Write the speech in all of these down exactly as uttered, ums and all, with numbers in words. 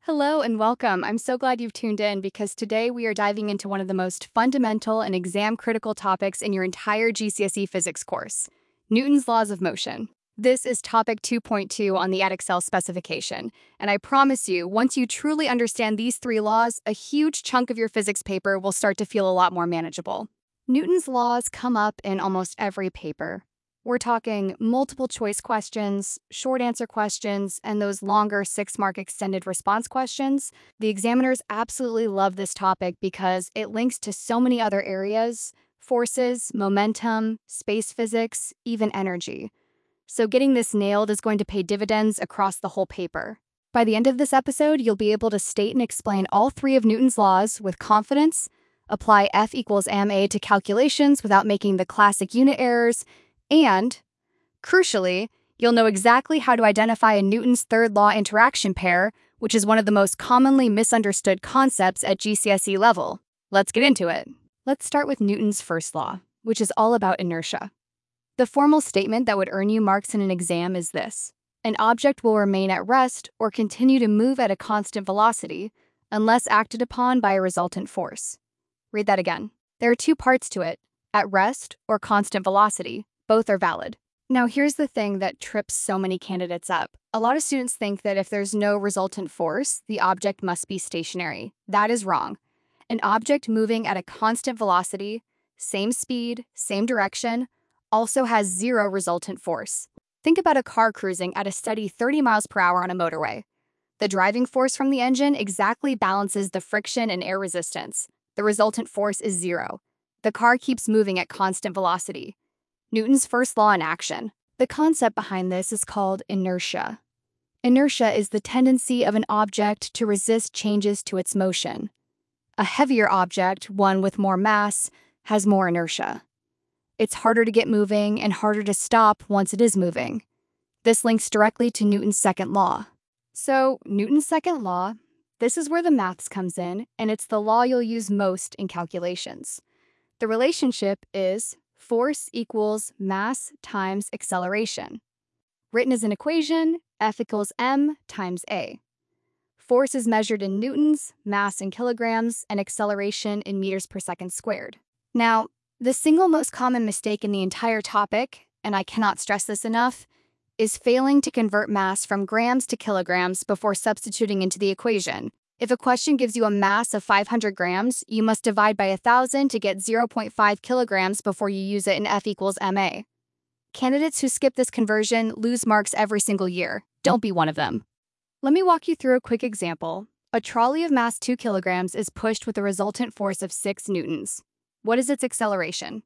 Hello and welcome. I'm so glad you've tuned in because today we are diving into one of the most fundamental and exam critical topics in your entire G C S E physics course, Newton's laws of motion. This is topic two point two on the Edexcel specification, and I promise you, once you truly understand these three laws, a huge chunk of your physics paper will start to feel a lot more manageable. Newton's laws come up in almost every paper. We're talking multiple choice questions, short answer questions, and those longer six mark extended response questions. The examiners absolutely love this topic because it links to so many other areas: forces, momentum, space physics, even energy. So getting this nailed is going to pay dividends across the whole paper. By the end of this episode, you'll be able to state and explain all three of Newton's laws with confidence, apply F equals ma to calculations without making the classic unit errors, and, crucially, you'll know exactly how to identify a Newton's third law interaction pair, which is one of the most commonly misunderstood concepts at G C S E level. Let's get into it. Let's start with Newton's first law, which is all about inertia. The formal statement that would earn you marks in an exam is this: an object will remain at rest or continue to move at a constant velocity unless acted upon by a resultant force. Read that again. There are two parts to it: at rest or constant velocity. Both are valid. Now, here's the thing that trips so many candidates up. A lot of students think that if there's no resultant force, the object must be stationary. That is wrong. An object moving at a constant velocity, same speed, same direction, also has zero resultant force. Think about a car cruising at a steady thirty miles per hour on a motorway. The driving force from the engine exactly balances the friction and air resistance. The resultant force is zero. The car keeps moving at constant velocity. Newton's first law in action. The concept behind this is called inertia. Inertia is the tendency of an object to resist changes to its motion. A heavier object, one with more mass, has more inertia. It's harder to get moving and harder to stop once it is moving. This links directly to Newton's second law. So, Newton's second law, this is where the maths comes in, and it's the law you'll use most in calculations. The relationship is force equals mass times acceleration. Written as an equation, F equals m times a. Force is measured in newtons, mass in kilograms, and acceleration in meters per second squared. Now, the single most common mistake in the entire topic, and I cannot stress this enough, is failing to convert mass from grams to kilograms before substituting into the equation. If a question gives you a mass of five hundred grams, you must divide by one thousand to get zero point five kilograms before you use it in F equals ma. Candidates who skip this conversion lose marks every single year. Don't be one of them. Let me walk you through a quick example. A trolley of mass two kilograms is pushed with a resultant force of six newtons. What is its acceleration?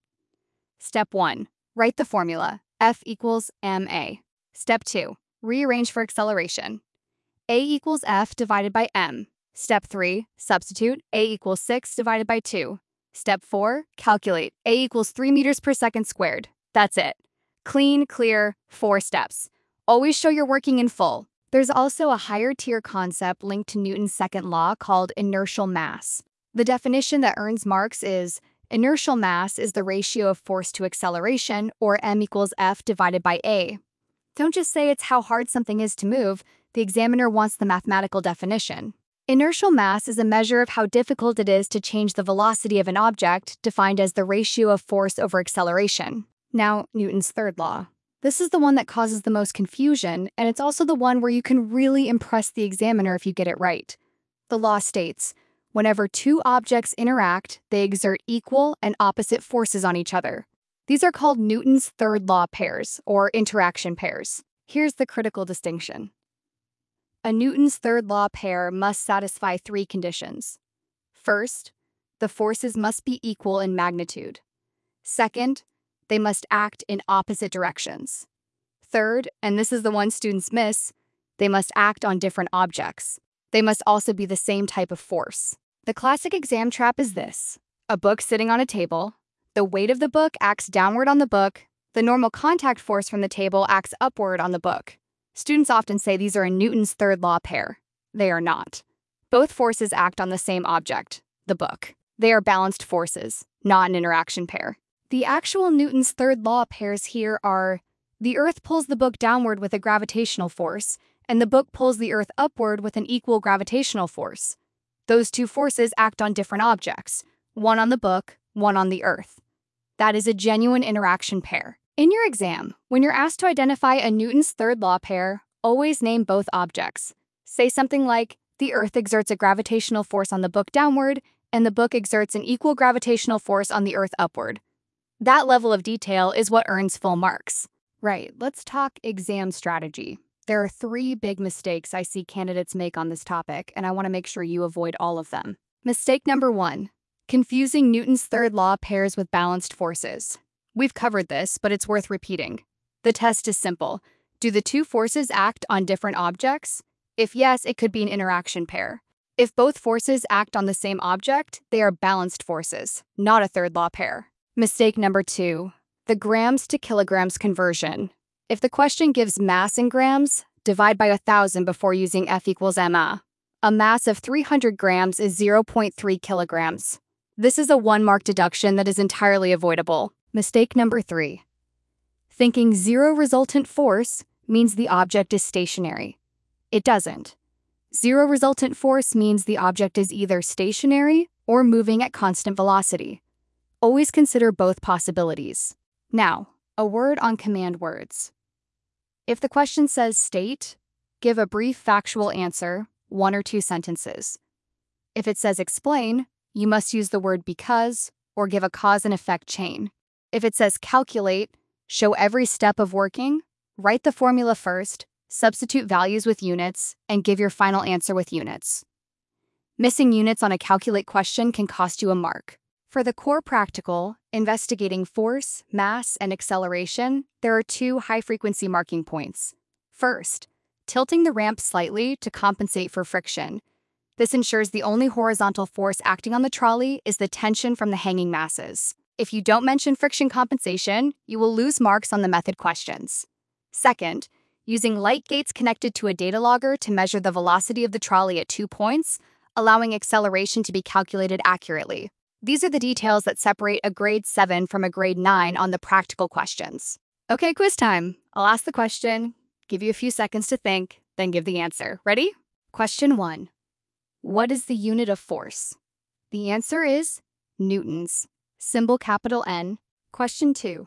Step one. Write the formula. F equals ma. Step two. Rearrange for acceleration. A equals F divided by m. Step three, substitute A equals six divided by two. Step four, calculate A equals three meters per second squared. That's it. Clean, clear, four steps. Always show you're working in full. There's also a higher tier concept linked to Newton's second law called inertial mass. The definition that earns marks is inertial mass is the ratio of force to acceleration, or m equals F divided by a. Don't just say it's how hard something is to move. The examiner wants the mathematical definition. Inertial mass is a measure of how difficult it is to change the velocity of an object, defined as the ratio of force over acceleration. Now, Newton's third law. This is the one that causes the most confusion, and it's also the one where you can really impress the examiner if you get it right. The law states, whenever two objects interact, they exert equal and opposite forces on each other. These are called Newton's third law pairs, or interaction pairs. Here's the critical distinction. A Newton's third law pair must satisfy three conditions. First, the forces must be equal in magnitude. Second, they must act in opposite directions. Third, and this is the one students miss, they must act on different objects. They must also be the same type of force. The classic exam trap is this: a book sitting on a table. The weight of the book acts downward on the book. The normal contact force from the table acts upward on the book. Students often say these are a Newton's third law pair. They are not. Both forces act on the same object, the book. They are balanced forces, not an interaction pair. The actual Newton's third law pairs here are: the Earth pulls the book downward with a gravitational force, and the book pulls the Earth upward with an equal gravitational force. Those two forces act on different objects, one on the book, one on the Earth. That is a genuine interaction pair. In your exam, when you're asked to identify a Newton's third law pair, always name both objects. Say something like, the Earth exerts a gravitational force on the book downward, and the book exerts an equal gravitational force on the Earth upward. That level of detail is what earns full marks. Right, let's talk exam strategy. There are three big mistakes I see candidates make on this topic, and I want to make sure you avoid all of them. Mistake number one, confusing Newton's third law pairs with balanced forces. We've covered this, but it's worth repeating. The test is simple. Do the two forces act on different objects? If yes, it could be an interaction pair. If both forces act on the same object, they are balanced forces, not a third law pair. Mistake number two, the grams to kilograms conversion. If the question gives mass in grams, divide by one thousand before using F equals M A. A mass of three hundred grams is zero point three kilograms. This is a one-mark deduction that is entirely avoidable. Mistake number three, thinking zero resultant force means the object is stationary. It doesn't. Zero resultant force means the object is either stationary or moving at constant velocity. Always consider both possibilities. Now, a word on command words. If the question says state, give a brief factual answer, one or two sentences. If it says explain, you must use the word because or give a cause and effect chain. If it says calculate, show every step of working, write the formula first, substitute values with units, and give your final answer with units. Missing units on a calculate question can cost you a mark. For the core practical, investigating force, mass, and acceleration, there are two high-frequency marking points. First, tilting the ramp slightly to compensate for friction. This ensures the only horizontal force acting on the trolley is the tension from the hanging masses. If you don't mention friction compensation, you will lose marks on the method questions. Second, using light gates connected to a data logger to measure the velocity of the trolley at two points, allowing acceleration to be calculated accurately. These are the details that separate a grade seven from a grade nine on the practical questions. Okay, quiz time. I'll ask the question, give you a few seconds to think, then give the answer. Ready? Question one. What is the unit of force? The answer is newtons. Symbol capital N. Question two.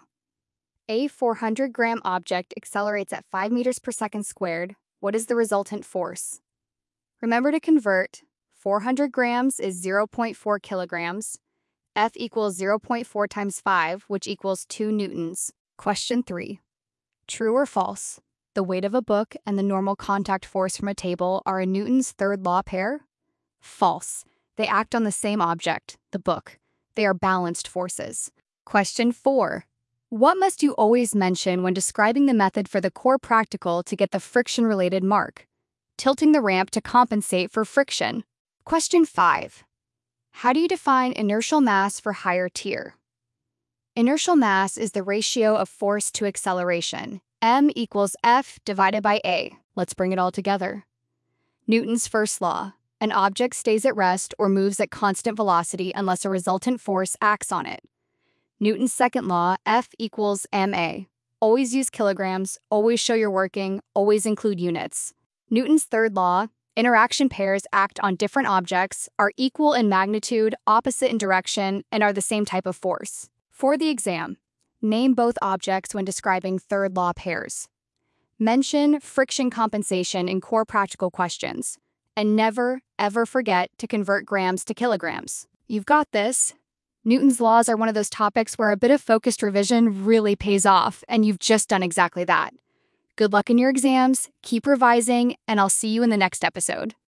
A four hundred gram object accelerates at five meters per second squared. What is the resultant force? Remember to convert. four hundred grams is zero point four kilograms. F equals zero point four times five, which equals two newtons. Question three. True or false? The weight of a book and the normal contact force from a table are a Newton's third law pair? False. They act on the same object, the book. They are balanced forces. Question four. What must you always mention when describing the method for the core practical to get the friction-related mark? Tilting the ramp to compensate for friction. Question five. How do you define inertial mass for higher tier? Inertial mass is the ratio of force to acceleration. M equals F divided by A. Let's bring it all together. Newton's first law. An object stays at rest or moves at constant velocity unless a resultant force acts on it. Newton's second law, F equals ma. Always use kilograms, always show you're working, always include units. Newton's third law, interaction pairs act on different objects, are equal in magnitude, opposite in direction, and are the same type of force. For the exam, name both objects when describing third law pairs. Mention friction compensation in core practical questions. And never, ever forget to convert grams to kilograms. You've got this. Newton's laws are one of those topics where a bit of focused revision really pays off, and you've just done exactly that. Good luck in your exams, keep revising, and I'll see you in the next episode.